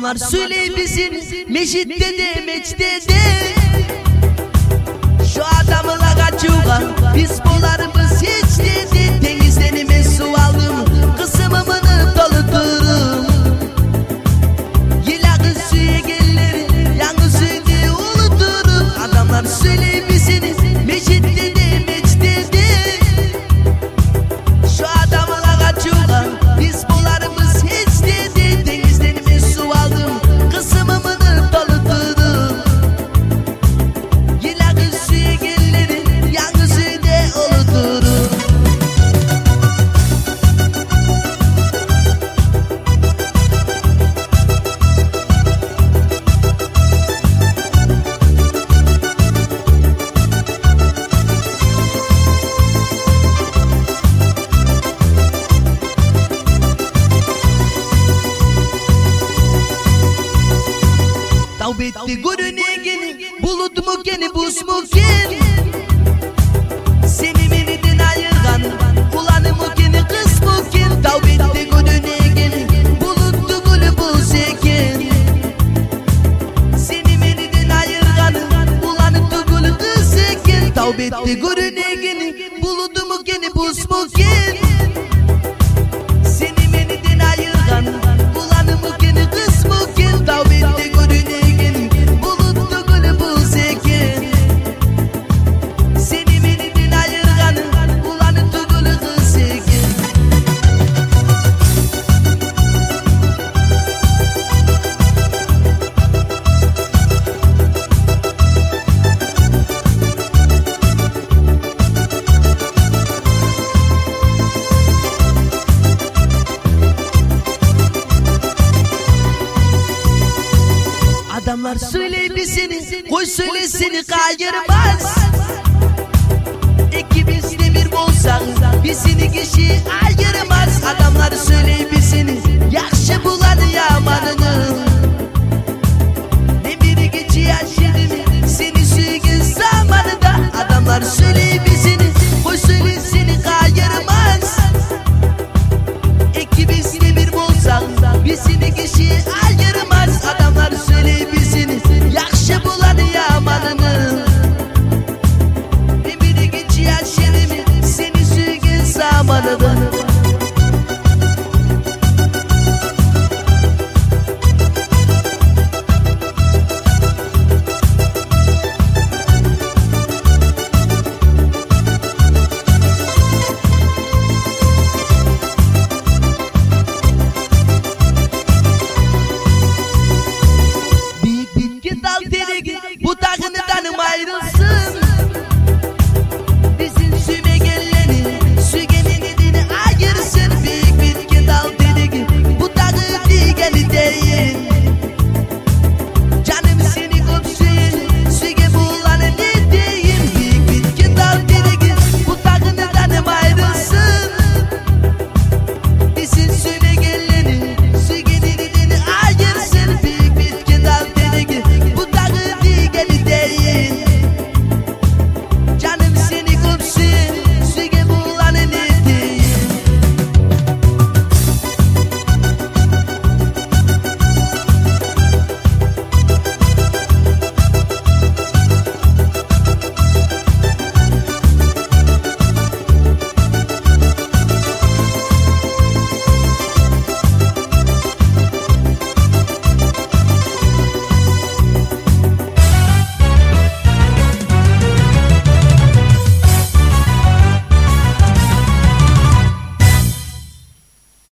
Adamlar söyleyebilsin meşitte de meçte de. Şu adamla kaçuğa biz bolarımız hiç dedi. Denizlerime su aldım, kısımımını doludurum. Yılakı suya gelir, yangı suyunu unuturum. Adamlar söyleyebilsin meşitte de meçte de. Şu adamla kaçuğa biz bolarımız hiç dedi. Denizlerime su aldım, kısımımını doludurum. Yılakı suya gelir, yangı suyunu unuturum. Tavbetti görüne geni, bulut mu geni, buz mu geni? Seni meniden ayırgan, kulağını mı geni, kız mı geni? Tavbetti görüne geni, buluttu gülü buz eken. Seni meniden ayırgan, kulağını gülü kız eken. Tavbetti görüne geni, buluttu mu geni, buz mu geni? Seni meniden ayırgan, kulağını mı geni, kız mı geni? Tavbetti görüne geni, buluttu gülü buz eken. Seni meniden ayırgan, kulağını gülü kız eken. Adamlar söyleyebilsin, koy söylesini kayırmaz. İkimizde bir bolsak, bizini kişi ayırmaz. Adamlar söyleyebilsin, yakşı bulanı yamanını. Ne biri geçiyor şimdi mi,